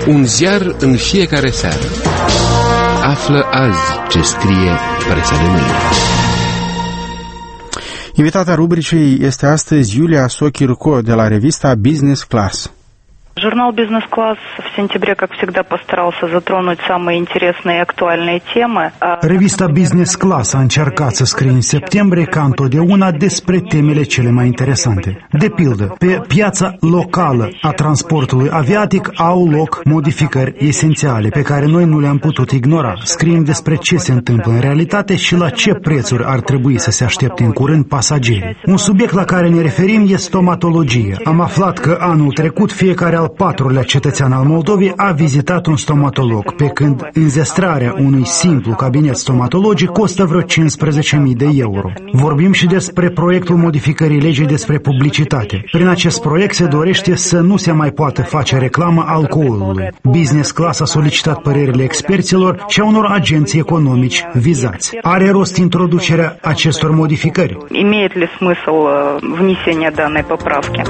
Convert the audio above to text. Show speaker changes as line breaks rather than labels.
Un ziar în fiecare seară. Află azi ce scrie presa de mâine.
Invitata rubricii este astăzi Iulia Sochirco de la revista Business Class.
Журнал «Бизнес-класс» в сентябре, как всегда, постарался затронуть самые интересные и актуальные темы.
Revista Business Class a încercat să scrie în septembrie, ca întotdeauna, despre temele cele mai interesante. De pildă, pe piața locală a transportului aviatic au loc modificări esențiale pe care noi nu le-am putut ignora. Scriem despre ce se întâmplă în realitate și la ce prețuri ar trebui să se aștepte în curând pasagerii. Un subiect la care ne referim este stomatologie. Am aflat că anul trecut fiecare al patrulea cetățean al Moldovei a vizitat un stomatolog, pe când înzestrarea unui simplu cabinet stomatologic costă vreo 15.000 de euro. Vorbim și despre proiectul modificării legii despre publicitate. Prin acest proiect se dorește să nu se mai poată face reclamă alcoolului. Business Class a solicitat părerile experților și a unor agenții economici vizați. Are rost introducerea acestor modificări?
Имеет ли смысл внесение данной поправки?